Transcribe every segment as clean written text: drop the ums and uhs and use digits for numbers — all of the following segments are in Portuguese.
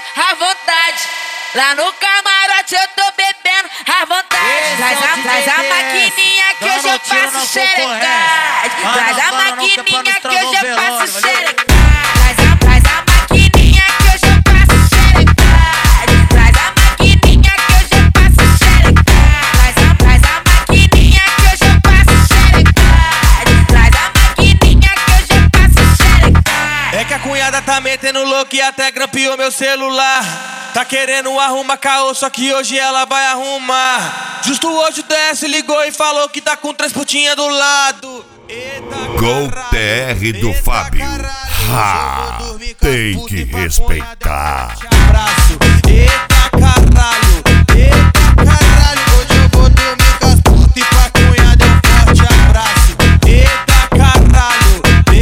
à vontade. Lá no camarote eu tô bebendo à vontade. Traz a maquininha que hoje eu faço xerecade. Traz a maquininha que hoje eu faço xerecade. Traz a maquininha que hoje eu faço xerecade. Traz a maquininha que hoje eu faço xerecade. Traz a maquininha que hoje eu faço xerecade. Traz a maquininha que hoje eu faço xerecade. É que a cunhada tá metendo louco e até grampeou meu celular. Tá querendo arrumar caô, só que hoje ela vai arrumar. Justo hoje o DS ligou e falou que tá com 3 putinhas do lado. Eita, Gol TR do Fábio. Tem que respeitar. Abraço, eita caralho, hoje eu vou dormir com as putas e pra cunhada é um forte abraço. Eita caralho,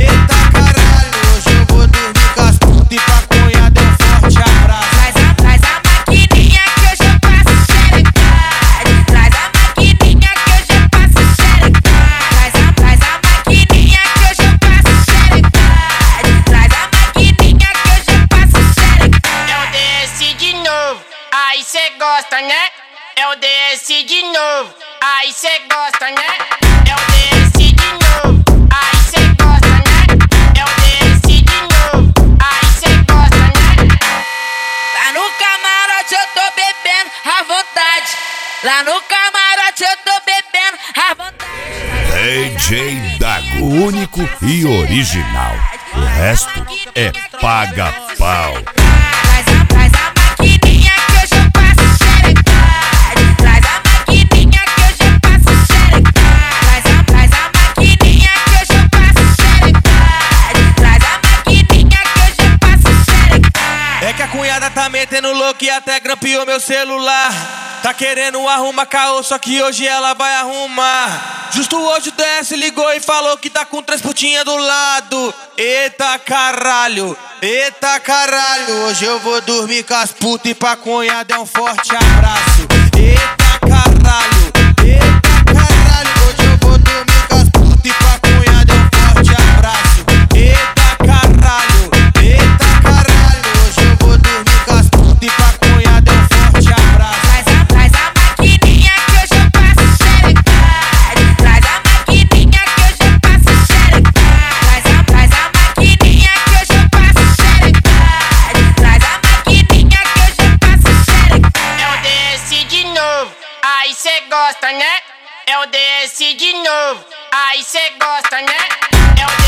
hoje eu vou dormir com as putas e pra cunhada é um forte abraço. Traz a maquininha que hoje eu faço xerecade. Traz a maquininha que hoje eu faço xerecade. Traz a maquininha que hoje eu faço xerecade. Traz a maquininha que hoje eu faço xerecade. É o DS de novo, aí cê gosta, né? É o DS de novo, aí cê gosta, né? É o DS de novo, aí cê gosta, né? É o DS de novo, aí cê gosta, né? Lá no camarote eu tô bebendo à vontade. Lá no camarote eu tô bebendo à vontade. DJ Dago, único e original. O resto é paga-pau. Traz a maquininha que hoje eu faço xerecade. Traz a maquininha que hoje eu faço xerecade. Traz a maquininha que hoje eu faço xerecade. Traz a maquininha que hoje eu faço xerecade. É que a cunhada tá metendo louco e até grampeou meu celular. Tá querendo arrumar caô, só que hoje ela vai arrumar. Justo hoje o DS ligou e falou que tá com 3 putinhas do lado. Eita caralho, hoje eu vou dormir com as putas e pra cunhada é um forte abraço. Eita caralho, hoje eu vou dormir com as putas e pra cunhada é um forte abraço. Eita caralho, hoje eu vou dormir com as putas e pra cunhada é um forte abraço. Traz a maquininha que hoje eu faço xerecade. Traz a maquininha que hoje eu faço xerecade. Traz a maquininha que hoje eu faço xerecade. Traz a maquininha que hoje eu faço xerecade. É o DS de novo, aí cê gosta, né? É o DS de novo, aí cê gosta, né? É o